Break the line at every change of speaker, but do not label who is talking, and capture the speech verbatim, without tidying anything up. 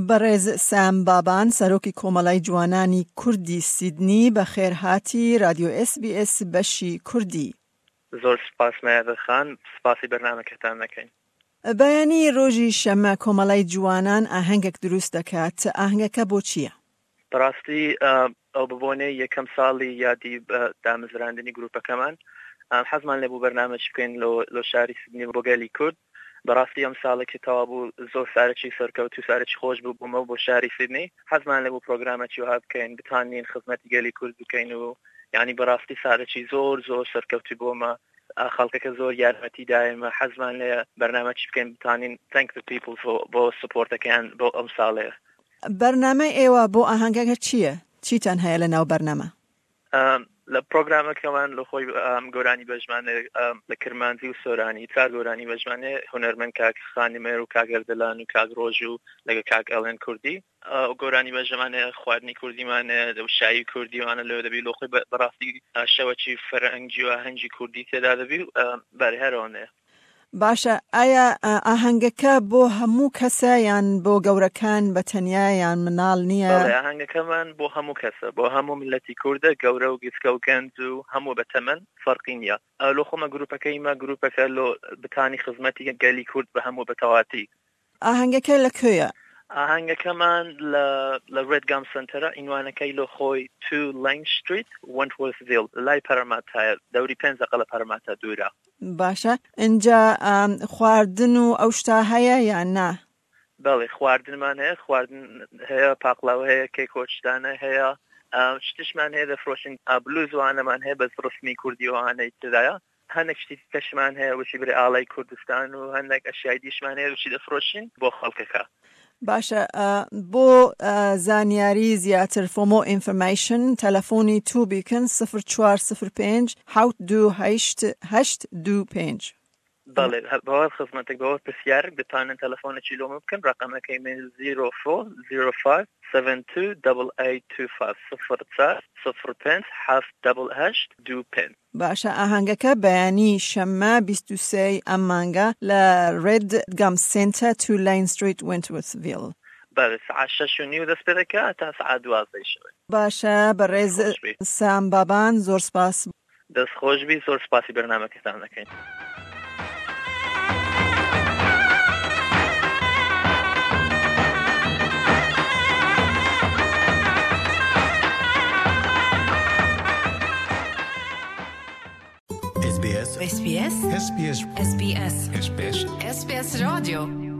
بەڕێز سام بابان سەرۆکی کۆمەڵای جوانانی کوردی سیدنی بەخێر هاتی رادیۆ اس بی اس بەشی کوردی.
زۆر سپاس مەیادە خان، سپاسی بەرنامەکەتان دەکەین.
بەیانی ڕۆژی شەمە کۆمەڵای جوانان ئاهەنگێک دروست دەکات. ئاهەنگەکە بۆ چییە؟
بەڕاستی ئەو ببوونێ یەکەم ساڵی یادی دامەزراندنی گروپەکەمان حەزمان لێبوو بەرنامەی بکەین لە شاری سیدنی بۆ گەلی کورد. بەڕاستی ئەم ساڵێکی تەوا بوو زۆر سارەکی سەرکەوت و سارەکی خۆش بوو بوومە بۆ شاری سیدنی. حەزمان لێبوو پرۆگرامێکی وها بکەین بتانین خزمەتی گەلی کورد بکەین و یعنی بەڕاستی سارەکی زۆر زۆر سەرکەوتی بوومە. خەڵکەکە زۆر یارمەتی دایمە. حەزمان لێ بەرنامەی بکەین بتانین thank the people بۆ سپۆرتەکەیان بۆ ئەم ساڵەیە.
بەرنامە ئێوە بۆ ئاهەنگەکە چییە؟ چیتان هەیە لە ناو بەرنامە؟
لە پرۆگرامەکەمان لە خۆی گۆرانی بەژمانێ لە کرمانزی و سۆرانی چار گۆرانی بەژمانێ هونەرمەند کاک خانمێر و کاگەردەلان و کاک ڕۆژ و لەگە کاک ئەڵێن کوردی گۆرانی بەژمانێ خواردنی کوردیمانێ شایی کوردیوانە لێ دەبی لە خۆی بەڕاستی شەوەکی فەرەنگی و هەنجی کوردی تێدا دەبی و بەرە هەرەوەنێ.
باشە، ئایا ئاهەنگەکە بۆ هەموو کەسە یان بۆ گەورەکان بە تەنیا یان مناڵ نییە؟
ئاهەنگەکەمان بۆ هەموو کەسە، بۆ هەموو ملەتی کوردە، گەورە و گچکە و گەنج و هەموو بە تەمەن فەرقی نییە. لۆ خۆمە گروپەکەیمە گروپەکە لۆ بتانی خزمەتی گەلی کورد بە هەموو بەتەواتی.
ئاهەنگەکە لەکوێیە؟
ئاهەنگەکەمان لە ڕێدگام سنتەرە، ئینوانەکەی لۆ خۆی تو لاین ستریت وەنتوەرثڤیل لای پەرەماتایە، دەوری پێنج دەقە لە پەرەماتە دوورە.
باشە، اینجا خواردن و ئەو شتا هەیە یان نا؟
بەڵێ خواردنمان هەیە، خواردن هەیە، پاقلاو هەیە، کێکۆچدانە هەیە، شتشمان هەیە دەفرۆشین، بلوزوانەمان هەیە بە ڕسمی کوردیوانەی تدایە، هەندێک شتی کەشمان هەیە وشی برێ ئاڵای کوردستان و هەندێک ئەشیای دیشمان هەیە وشی دەفرۆشین بۆ خەڵکەکە.
باشە، بۆ زانیاری زیاتر فۆمۆ ئینفۆرمیشن تەلەفۆنی تو بیکن صفر چوار صفر پێنج حوت دوو هەشت هەشت دوو پێنج.
بەڵێ بەوە خزمەتێک بەوە پرسیارێک دەتوانن تەلەفۆنێکی لۆمە بکەن. ڕقەمەکەی من زیرۆ فۆر زیرۆ فایڤ سەڤەن تو دەبڵ ئەیت تو فایڤ صفر چار صفر پێنج حەفت دەبڵ هەشت دوو پێنج.
باشە، ئاهەنگەکە بەیانی شەمە بیست و سێی ئەم مانگە لە ڕێدگام سنتەر تو لاین ستریت وەنتوەرثڤیل.
بەڵێ سەعات شەش و نیو دەست پێ دەکات تا سەعات دوازدەی شەوێ.
باشە، بەڕێز سام بابان زۆر سپاس.
دەست خۆش بی، زۆر سپاسی بەرنامەکەتان دەکەین.
اس بي اس اس بي اس اس بي اس اس بي اس اس بي اس راديو